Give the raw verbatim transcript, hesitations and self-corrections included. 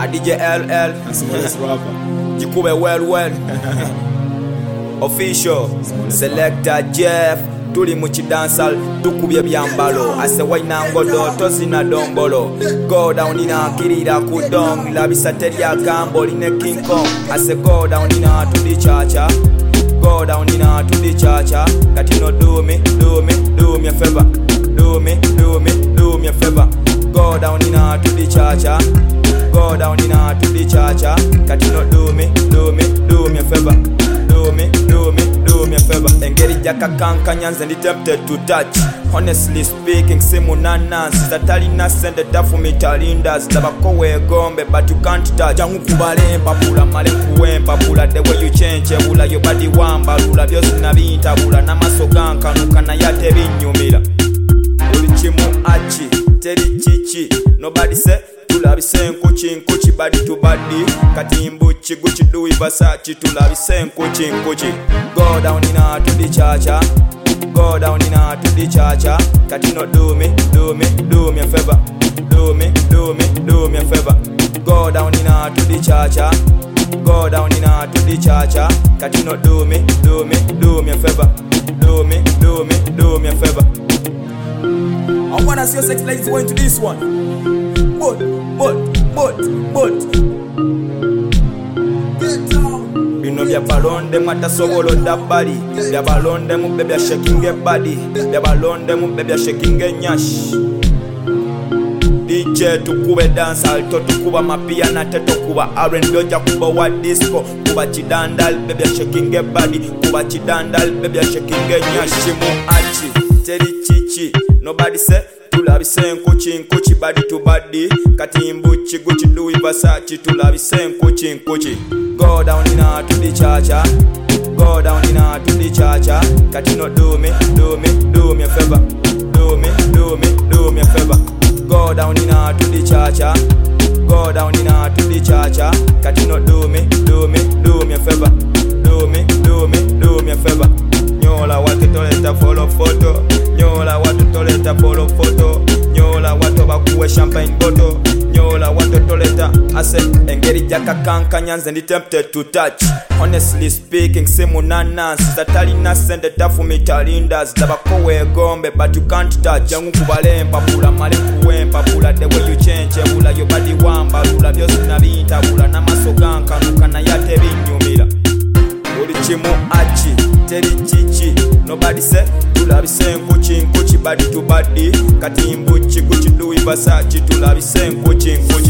A D J L L, Smallest rapper. Jikube well well. Official Selector Jeff. Tuli muchi dancehall, tukubye byambalo. Ase waina ngodo, tozina dombolo. Go down ina kirira kudong. Labisa teria gambo, line King Kong. Ase go down ina to the chacha. Go down ina to the chacha. Katino do me, do me, do me a favor. Do me, do me, do me a favor. Go down ina to the chacha. Go down ina to the chacha. Katino do me, do me, do me a favor. Do me, do me, do me a favor. Engeri jaka kankanyans and tempted to touch. Honestly speaking, simu nanans. Zatali na sende tafu mitalindas. Tabako we gombe but you can't touch. Jangu kubale mpapula, male kuwempa pula. The way you change, bula your body wamba. Lula biosi na binta bula. Namaso ganka nuka na yate binyumira. Ulichimu achi, teri chichi. Nobody say, tulabise nkuchi nkuchi body to body. Katimbuchi guchi dui Versace. Tulabise nkuchi nkuchi. Go down ina to the chacha. Go down ina to the chacha. Katino do me, do me, do me a favor. Do me, do me, do me a favor. Go down ina to the chacha. Go down ina to the chacha. Katino do me, do me, do me a favor. Do me, do me, do me a favor. I wanna see your sex ladies going to this one. But, but, but, but. Get down. Bino bya balonde mata sobolo da body. Bya balonde mu baby shaking a body. Bya balonde mu baby shaking a nyash. D J tukube dance alto tukuba mapiano teto kuba R and B oja kuba wa disco. Kuba chidandal baby shaking a body. Kuba chidandal baby shaking a nyash. Chimu achi, teri chichi. Nobody say tulabise nkuchi nkuchi body to body. Katimbuchi guchi dui Versace. Tulabise nkuchi nkuchi. Go down ina to the chacha. Go down ina to the chacha. Katino do me, do me, do me a favor. Do me, do me, do me a favor. Go down ina to the chacha. Go down ina to the chacha. Katino do me, do me, do me a favor. Do me, do me, do me a favor. Nyola watu toleta follow photo. Nyola watu toleta follow photo. Nyola watu bakuwe champagne bottle. Nyola watu toleta ase engeri jaka kankanyans and tempted to touch. Honestly speaking, simu nanans. Zatali na sende tafu mitalindas. Dabako we gombe but you can't touch. Jangu kubale mpapula, male kuwempa pula. The way you change, bula your body wamba. Lula biosi na binta bula. Namaso ganka nuka na yate binyumira. Ulichimu achi, teri chichi. Nobody say, tulabise nkuchi nkuchi body to body. Katimbuchi guchi dui Versace. Tulabise nkuchi nkuchi.